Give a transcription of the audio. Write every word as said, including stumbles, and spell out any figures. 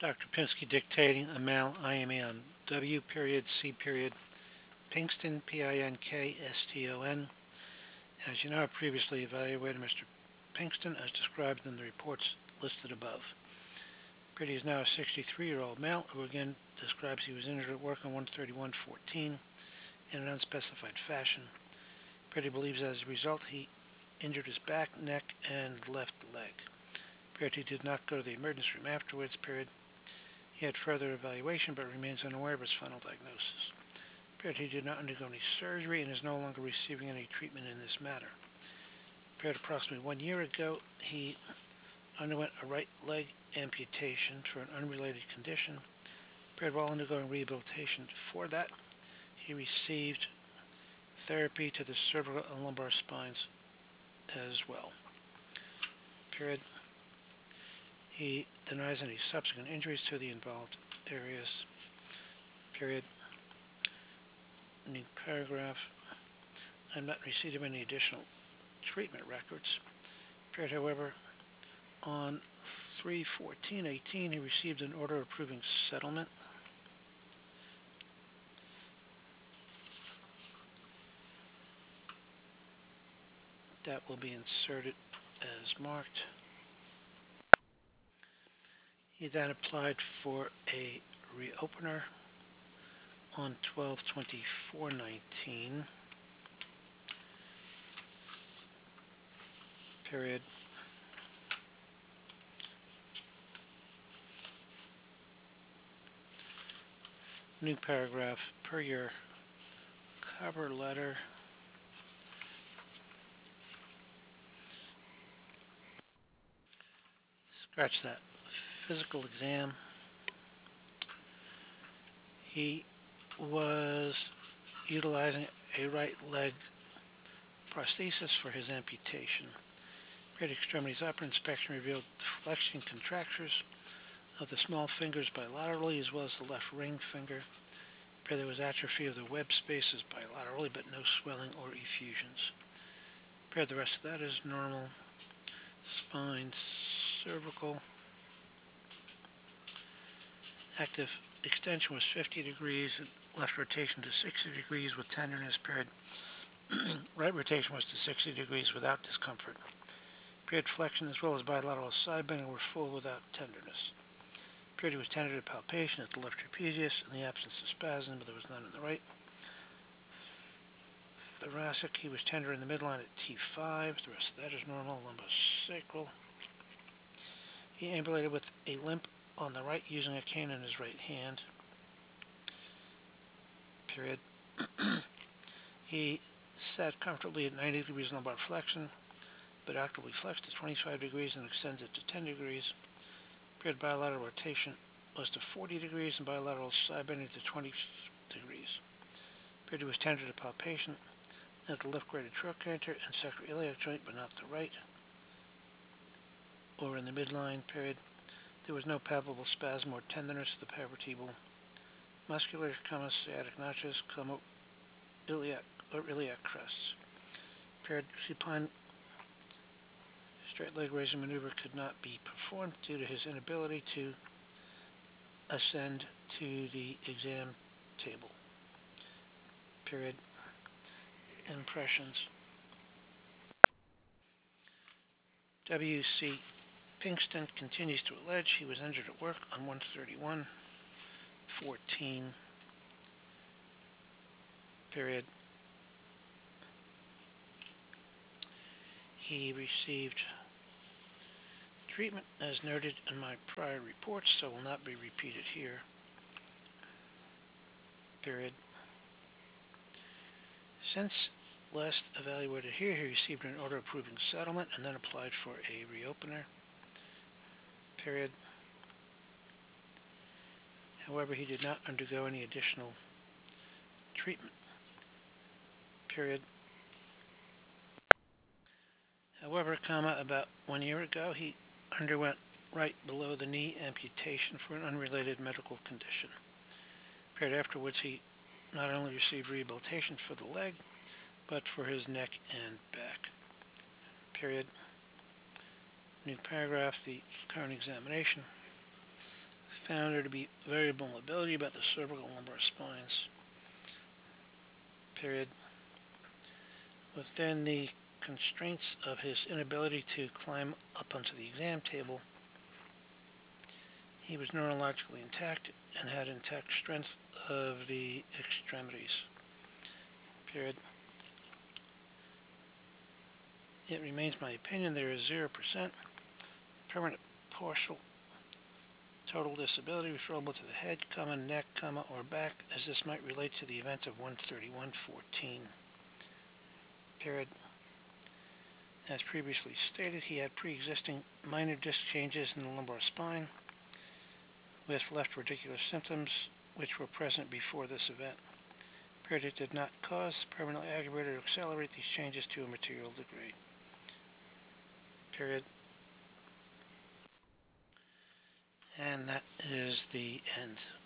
Doctor Pinsky dictating a mal I M E on W period C period Pinkston P I N K S T O N. As you know, I previously evaluated Mister Pinkston as described in the reports listed above. Pretty is now a sixty-three-year-old male who again describes he was injured at work on one thirty-one fourteen in an unspecified fashion. Pretty believes as a result he injured his back, neck, and left leg. Pretty did not go to the emergency room afterwards. Period. He had further evaluation but remains unaware of his final diagnosis. Period. He did not undergo any surgery and is no longer receiving any treatment in this matter. Period. Approximately one year ago, he underwent a right leg amputation for an unrelated condition. Period. While undergoing rehabilitation for that, he received therapy to the cervical and lumbar spines as well. Period. He denies any subsequent injuries to the involved areas. Period. New paragraph. I'm not in receipt of any additional treatment records. Period. However, on three fourteen eighteen, he received an order approving settlement. That will be inserted as marked. He then applied for a reopener on twelve twenty-four nineteen. Period. New paragraph. Per your cover letter, scratch that. Physical exam. He was utilizing a right leg prosthesis for his amputation. Right extremities upper inspection revealed flexion contractures of the small fingers bilaterally as well as the left ring finger. There was atrophy of the web spaces bilaterally but no swelling or effusions. The rest of that is normal. Spine, cervical. Active extension was fifty degrees, left rotation to sixty degrees with tenderness. Period. Right rotation was to sixty degrees without discomfort. Period. Flexion as well as bilateral side bending were full without tenderness. Period. Was tentative palpation at the left trapezius in the absence of spasm, but there was none in the right. Thoracic, he was tender in the midline at T five. The rest of that is normal. Lumbosacral. He ambulated with a limp on the right using a cane in his right hand. Period. He sat comfortably at ninety degrees lumbar flexion, but actively flexed to twenty-five degrees and extends it to ten degrees. Period. Bilateral rotation was to forty degrees and bilateral side bending to twenty degrees. Period. Was tentative palpation at the left greater trochanter and sacroiliac joint, but not the right, or in the midline. Period. There was no palpable spasm or tenderness of the paravertebral muscular, comma, sciatic notches, comma, iliac or iliac crests. Period. Supine straight leg raising maneuver could not be performed due to his inability to ascend to the exam table. Period. Impressions. W C Pinkston continues to allege he was injured at work on one thirty-one fourteen. Period. He received treatment as noted in my prior reports, so will not be repeated here. Period. Since last evaluated here, he received an order approving settlement and then applied for a reopener. Period. However, he did not undergo any additional treatment. Period. However, comma, about one year ago, he underwent right below the knee amputation for an unrelated medical condition. Period. Afterwards, he not only received rehabilitation for the leg, but for his neck and back. Period. New paragraph, the current examination. found there to be variable mobility about the cervical and lumbar spines. Period. Within the constraints of his inability to climb up onto the exam table, he was neurologically intact and had intact strength of the extremities. Period. It remains my opinion there is zero percent permanent partial total disability referable to the head, comma, neck, comma, or back, as this might relate to the event of one thirty-one fourteen. Period. As previously stated, he had pre-existing minor disc changes in the lumbar spine with left radicular symptoms which were present before this event. Period. It did not cause, permanently aggravate, or accelerate these changes to a material degree. Period. And that is the end.